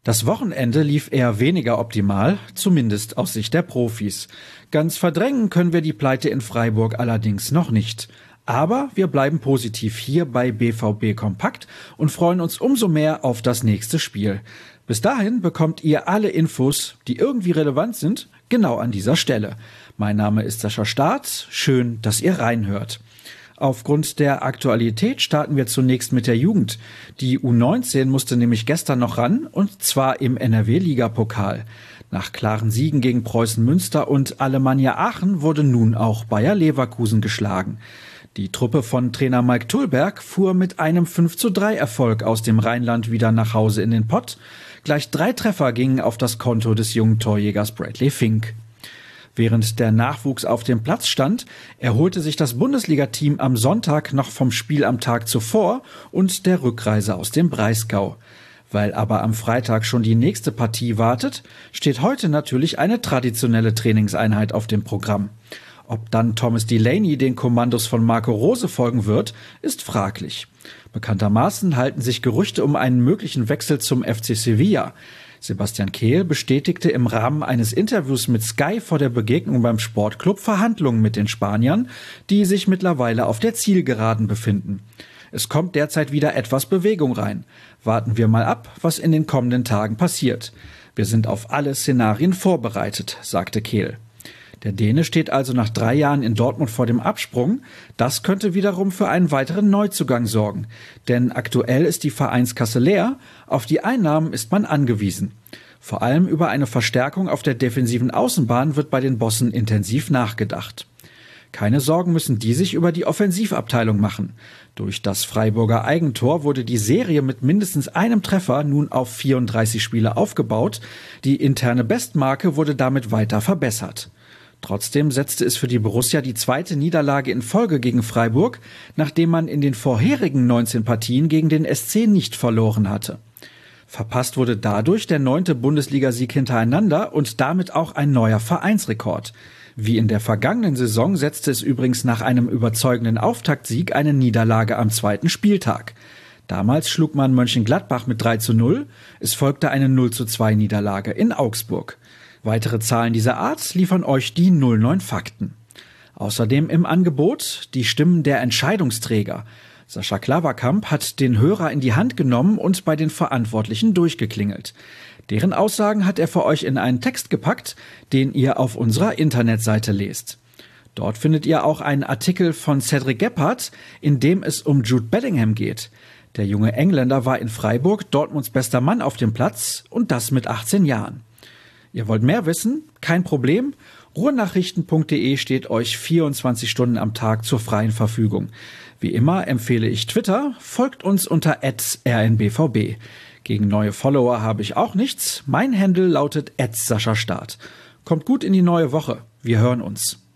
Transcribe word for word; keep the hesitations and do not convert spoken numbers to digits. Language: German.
Das Wochenende lief eher weniger optimal, zumindest aus Sicht der Profis. Ganz verdrängen können wir die Pleite in Freiburg allerdings noch nicht. Aber wir bleiben positiv hier bei B V B Kompakt und freuen uns umso mehr auf das nächste Spiel. Bis dahin bekommt ihr alle Infos, die irgendwie relevant sind, genau an dieser Stelle. Mein Name ist Sascha Staat, schön, dass ihr reinhört. Aufgrund der Aktualität starten wir zunächst mit der Jugend. Die U neunzehn musste nämlich gestern noch ran, und zwar im N R W-Liga-Pokal. Nach klaren Siegen gegen Preußen Münster und Alemannia Aachen wurde nun auch Bayer Leverkusen geschlagen. Die Truppe von Trainer Mike Tullberg fuhr mit einem fünf zu drei Erfolg aus dem Rheinland wieder nach Hause in den Pott. Gleich drei Treffer gingen auf das Konto des jungen Torjägers Bradley Fink. Während der Nachwuchs auf dem Platz stand, erholte sich das Bundesliga-Team am Sonntag noch vom Spiel am Tag zuvor und der Rückreise aus dem Breisgau. Weil aber am Freitag schon die nächste Partie wartet, steht heute natürlich eine traditionelle Trainingseinheit auf dem Programm. Ob dann Thomas Delaney den Kommandos von Marco Rose folgen wird, ist fraglich. Bekanntermaßen halten sich Gerüchte um einen möglichen Wechsel zum F C Sevilla. Sebastian Kehl bestätigte im Rahmen eines Interviews mit Sky vor der Begegnung beim Sportclub Verhandlungen mit den Spaniern, die sich mittlerweile auf der Zielgeraden befinden. Es kommt derzeit wieder etwas Bewegung rein. Warten wir mal ab, was in den kommenden Tagen passiert. Wir sind auf alle Szenarien vorbereitet, sagte Kehl. Der Däne steht also nach drei Jahren in Dortmund vor dem Absprung. Das könnte wiederum für einen weiteren Neuzugang sorgen. Denn aktuell ist die Vereinskasse leer, auf die Einnahmen ist man angewiesen. Vor allem über eine Verstärkung auf der defensiven Außenbahn wird bei den Bossen intensiv nachgedacht. Keine Sorgen müssen die sich über die Offensivabteilung machen. Durch das Freiburger Eigentor wurde die Serie mit mindestens einem Treffer nun auf vierunddreißig Spiele aufgebaut. Die interne Bestmarke wurde damit weiter verbessert. Trotzdem setzte es für die Borussia die zweite Niederlage in Folge gegen Freiburg, nachdem man in den vorherigen neunzehn Partien gegen den S C nicht verloren hatte. Verpasst wurde dadurch der neunte Bundesligasieg hintereinander und damit auch ein neuer Vereinsrekord. Wie in der vergangenen Saison setzte es übrigens nach einem überzeugenden Auftaktsieg eine Niederlage am zweiten Spieltag. Damals schlug man Mönchengladbach mit drei zu null, es folgte eine null zu zwei Niederlage in Augsburg. Weitere Zahlen dieser Art liefern euch die null neun Fakten. Außerdem im Angebot die Stimmen der Entscheidungsträger. Sascha Klaverkamp hat den Hörer in die Hand genommen und bei den Verantwortlichen durchgeklingelt. Deren Aussagen hat er für euch in einen Text gepackt, den ihr auf unserer Internetseite lest. Dort findet ihr auch einen Artikel von Cedric Gebhardt, in dem es um Jude Bellingham geht. Der junge Engländer war in Freiburg Dortmunds bester Mann auf dem Platz, und das mit achtzehn Jahren. Ihr wollt mehr wissen? Kein Problem. ruhrnachrichten punkt de steht euch vierundzwanzig Stunden am Tag zur freien Verfügung. Wie immer empfehle ich Twitter, folgt uns unter at r n b v b. Gegen neue Follower habe ich auch nichts. Mein Handle lautet at Sascha Staat. Kommt gut in die neue Woche. Wir hören uns.